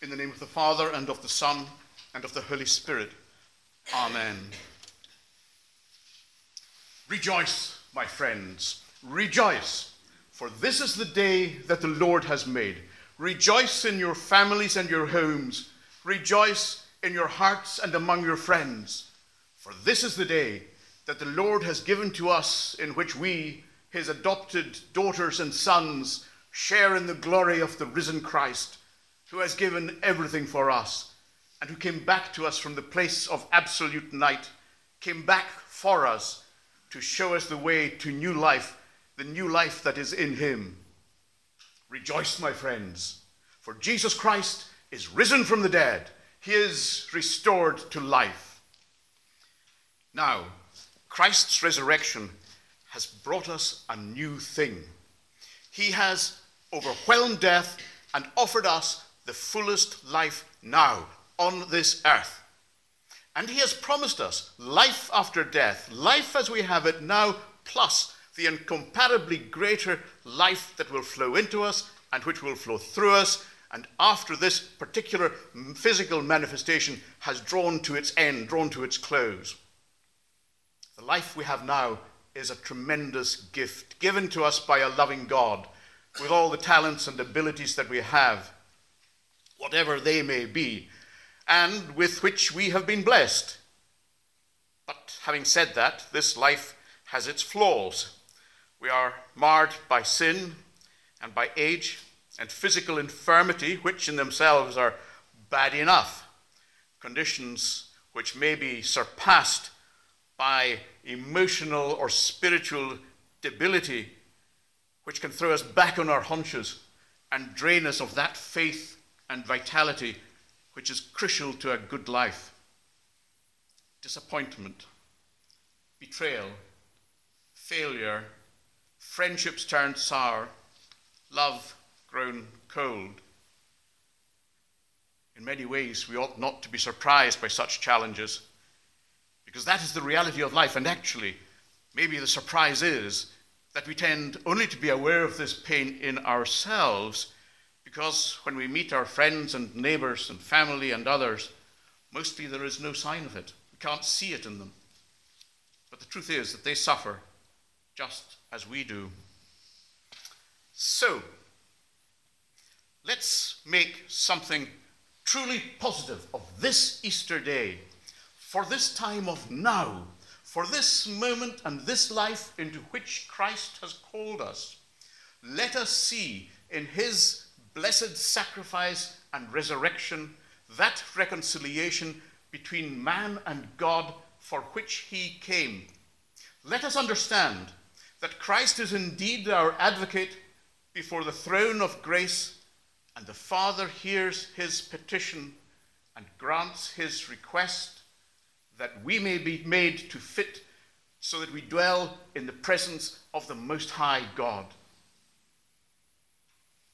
In the name of the Father, and of the Son, and of the Holy Spirit. Amen. Rejoice, my friends, rejoice, for this is the day that the Lord has made. Rejoice in your families and your homes. Rejoice in your hearts and among your friends. For this is the day that the Lord has given to us, in which we, his adopted daughters and sons, share in the glory of the risen Christ, who has given everything for us, and who came back to us from the place of absolute night, came back for us to show us the way to new life, the new life that is in him. Rejoice, my friends, for Jesus Christ is risen from the dead. He is restored to life. Now, Christ's resurrection has brought us a new thing. He has overwhelmed death and offered us the fullest life now on this earth. And he has promised us life after death, life as we have it now, plus the incomparably greater life that will flow into us and which will flow through us, and after this particular physical manifestation has drawn to its end, drawn to its close. The life we have now is a tremendous gift given to us by a loving God, with all the talents and abilities that we have, whatever they may be, and with which we have been blessed. But having said that, this life has its flaws. We are marred by sin and by age and physical infirmity, which in themselves are bad enough, conditions which may be surpassed by emotional or spiritual debility, which can throw us back on our haunches and drain us of that faith and vitality which is crucial to a good life. Disappointment, betrayal, failure, friendships turned sour, love grown cold. In many ways, we ought not to be surprised by such challenges, because that is the reality of life. And actually, maybe the surprise is that we tend only to be aware of this pain in ourselves, because when we meet our friends and neighbors and family and others, mostly there is no sign of it. We can't see it in them. But the truth is that they suffer just as we do. So, let's make something truly positive of this Easter day, for this time of now, for this moment and this life into which Christ has called us. Let us see in his blessed sacrifice and resurrection that reconciliation between man and God for which he came. Let us understand that Christ is indeed our advocate before the throne of grace, and the Father hears his petition and grants his request that we may be made to fit so that we dwell in the presence of the Most High God.